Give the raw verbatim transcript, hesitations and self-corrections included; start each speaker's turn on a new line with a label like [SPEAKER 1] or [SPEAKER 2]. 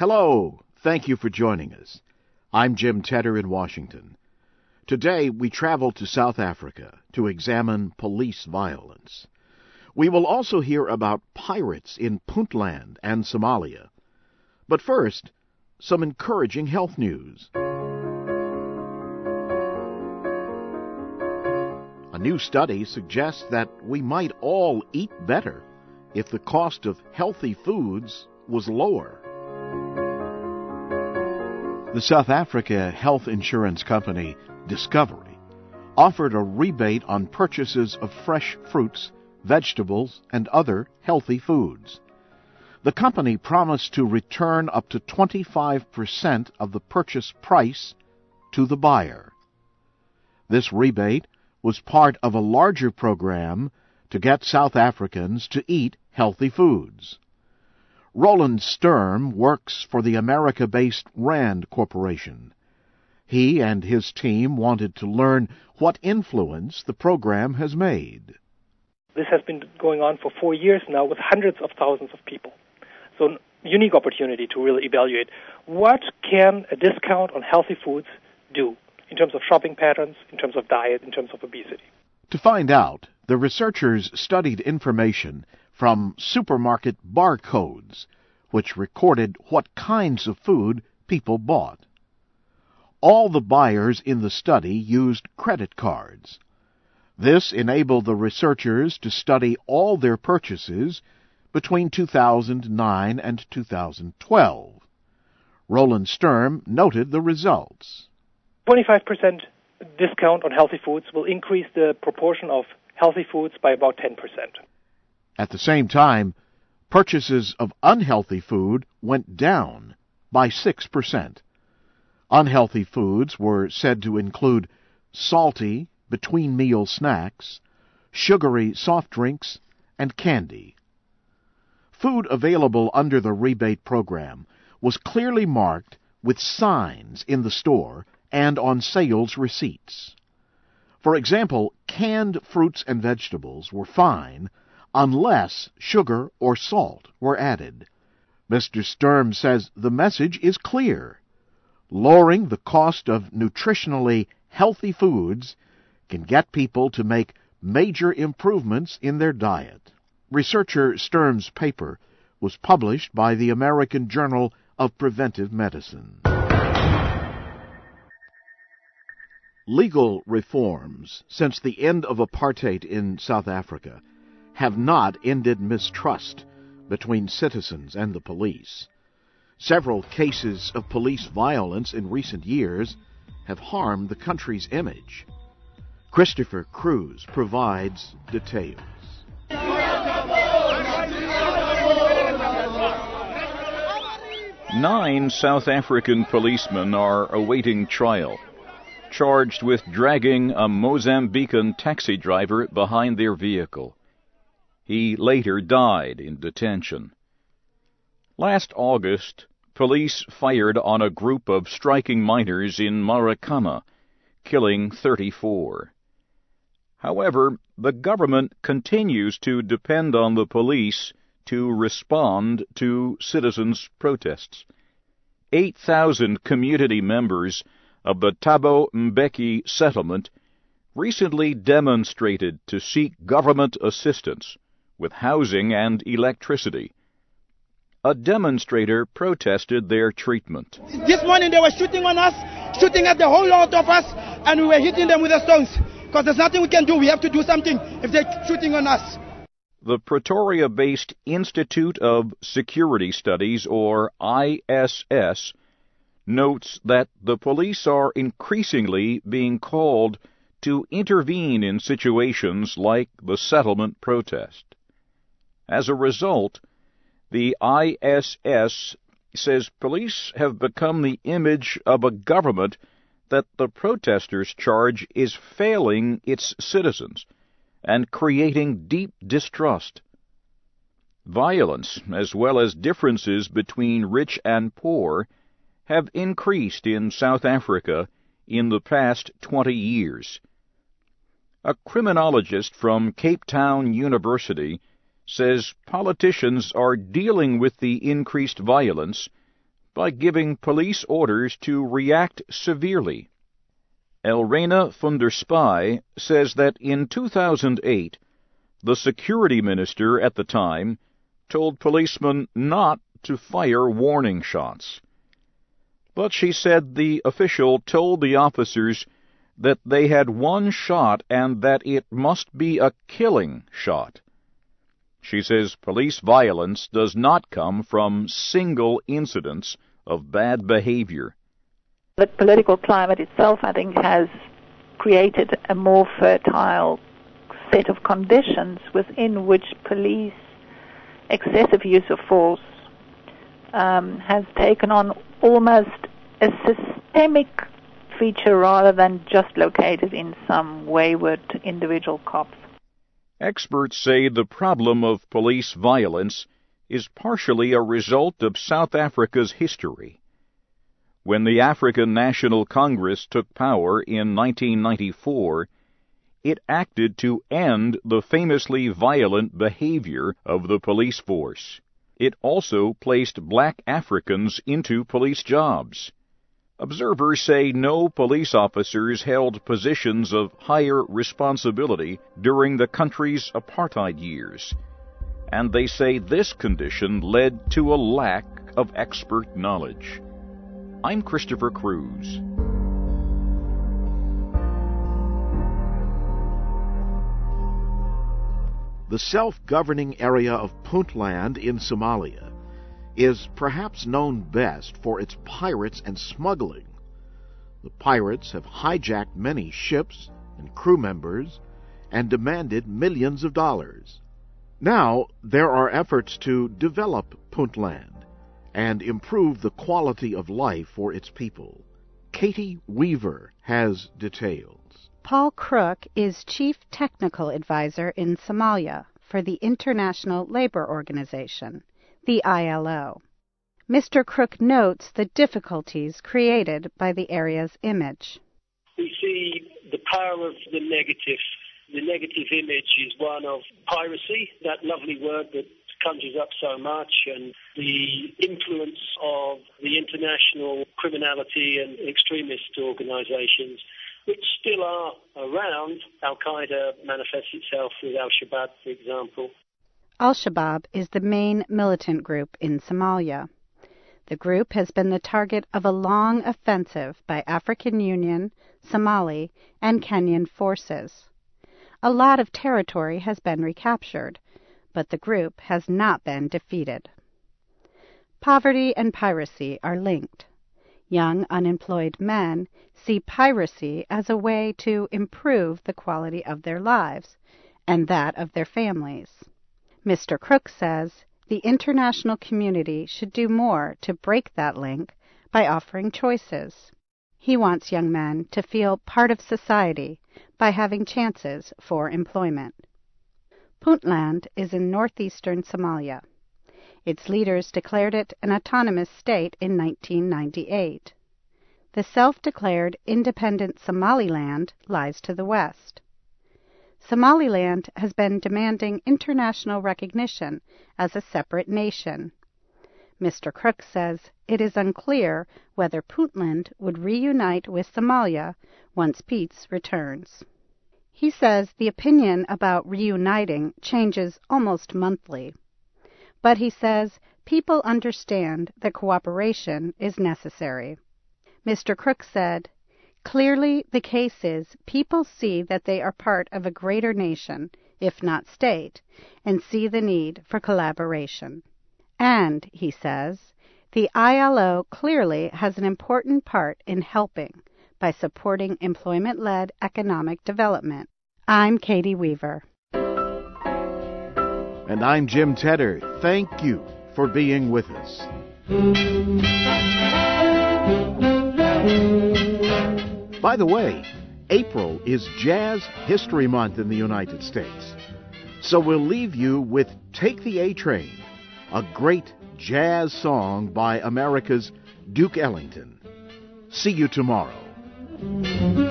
[SPEAKER 1] Hello, thank you for joining us. I'm Jim Tedder in Washington. Today we travel to South Africa to examine police violence. We will also hear about pirates in Puntland and Somalia. But first, some encouraging health news. A new study suggests that we might all eat better if the cost of healthy foods was lower. The South Africa health insurance company, Discovery, offered a rebate on purchases of fresh fruits, vegetables, and other healthy foods. The company promised to return up to twenty-five percent of the purchase price to the buyer. This rebate was part of a larger program to get South Africans to eat healthy foods. Roland Sturm works for the America-based RAND Corporation. He and his team wanted to learn what influence the program has made.
[SPEAKER 2] This has been going on for four years now with hundreds of thousands of people. So a unique opportunity to really evaluate what can a discount on healthy foods do in terms of shopping patterns, in terms of diet, in terms of obesity.
[SPEAKER 1] To find out, the researchers studied information from supermarket barcodes, which recorded what kinds of food people bought. All the buyers in the study used credit cards. This enabled the researchers to study all their purchases between two thousand nine and two thousand twelve. Roland Sturm noted the results.
[SPEAKER 2] twenty-five percent discount on healthy foods will increase the proportion of healthy foods by about ten percent.
[SPEAKER 1] At the same time, purchases of unhealthy food went down by six percent. Unhealthy foods were said to include salty, between-meal snacks, sugary soft drinks, and candy. Food available under the rebate program was clearly marked with signs in the store and on sales receipts. For example, canned fruits and vegetables were fine unless sugar or salt were added. Mister Sturm says the message is clear. Lowering the cost of nutritionally healthy foods can get people to make major improvements in their diet. Researcher Sturm's paper was published by the American Journal of Preventive Medicine. Legal reforms since the end of apartheid in South Africa have not ended mistrust between citizens and the police. Several cases of police violence in recent years have harmed the country's image. Christopher Cruz provides details.
[SPEAKER 3] Nine South African policemen are awaiting trial, charged with dragging a Mozambican taxi driver behind their vehicle. He later died in detention. Last August, police fired on a group of striking miners in Marikana, killing thirty-four. However, the government continues to depend on the police to respond to citizens' protests. Eight thousand community members of the Thabo Mbeki settlement recently demonstrated to seek government assistance with housing and electricity. A demonstrator protested their treatment.
[SPEAKER 4] This morning they were shooting on us, shooting at the whole lot of us, and we were hitting them with the stones. Because there's nothing we can do. We have to do something if they're shooting on us.
[SPEAKER 3] The Pretoria-based Institute of Security Studies, or I S S, notes that the police are increasingly being called to intervene in situations like the settlement protest. As a result, the I S S says police have become the image of a government that the protesters charge is failing its citizens and creating deep distrust. Violence, as well as differences between rich and poor, have increased in South Africa in the past twenty years. A criminologist from Cape Town University says politicians are dealing with the increased violence by giving police orders to react severely. Elrena van der Spy says that in two thousand eight, the security minister at the time told policemen not to fire warning shots. But she said the official told the officers that they had one shot and that it must be a killing shot. She says police violence does not come from single incidents of bad behavior.
[SPEAKER 5] The political climate itself, I think, has created a more fertile set of conditions within which police excessive use of force um, has taken on almost a systemic feature rather than just located in some wayward individual cops.
[SPEAKER 3] Experts say the problem of police violence is partially a result of South Africa's history. When the African National Congress took power in nineteen ninety-four, it acted to end the famously violent behavior of the police force. It also placed black Africans into police jobs. Observers say no police officers held positions of higher responsibility during the country's apartheid years, and they say this condition led to a lack of expert knowledge. I'm Christopher Cruz.
[SPEAKER 1] The self-governing area of Puntland in Somalia is perhaps known best for its pirates and smuggling. The pirates have hijacked many ships and crew members and demanded millions of dollars. Now there are efforts to develop Puntland and improve the quality of life for its people. Katie Weaver has details.
[SPEAKER 6] Paul Crook is Chief Technical Advisor in Somalia for the International Labor Organization, the I L O. Mister Crook notes the difficulties created by the area's image.
[SPEAKER 7] We see the power of the negative. The negative image is one of piracy, that lovely word that conjures up so much, and the influence of the international criminality and extremist organizations, which still are around. Al-Qaeda manifests itself with Al-Shabaab, for example.
[SPEAKER 6] Al-Shabaab is the main militant group in Somalia. The group has been the target of a long offensive by African Union, Somali, and Kenyan forces. A lot of territory has been recaptured, but the group has not been defeated. Poverty and piracy are linked. Young unemployed men see piracy as a way to improve the quality of their lives and that of their families. Mister Crook says the international community should do more to break that link by offering choices. He wants young men to feel part of society by having chances for employment. Puntland is in northeastern Somalia. Its leaders declared it an autonomous state in nineteen ninety-eight. The self-declared independent Somaliland lies to the west. Somaliland has been demanding international recognition as a separate nation. Mister Crook says it is unclear whether Puntland would reunite with Somalia once peace returns. He says the opinion about reuniting changes almost monthly. But he says people understand that cooperation is necessary. Mister Crook said, "Clearly the case is people see that they are part of a greater nation, if not state, and see the need for collaboration." And, he says, the I L O clearly has an important part in helping by supporting employment-led economic development. I'm Katie Weaver.
[SPEAKER 1] And I'm Jim Tedder. Thank you for being with us. By the way, April is Jazz History Month in the United States. So we'll leave you with Take the A-Train, a great jazz song by America's Duke Ellington. See you tomorrow.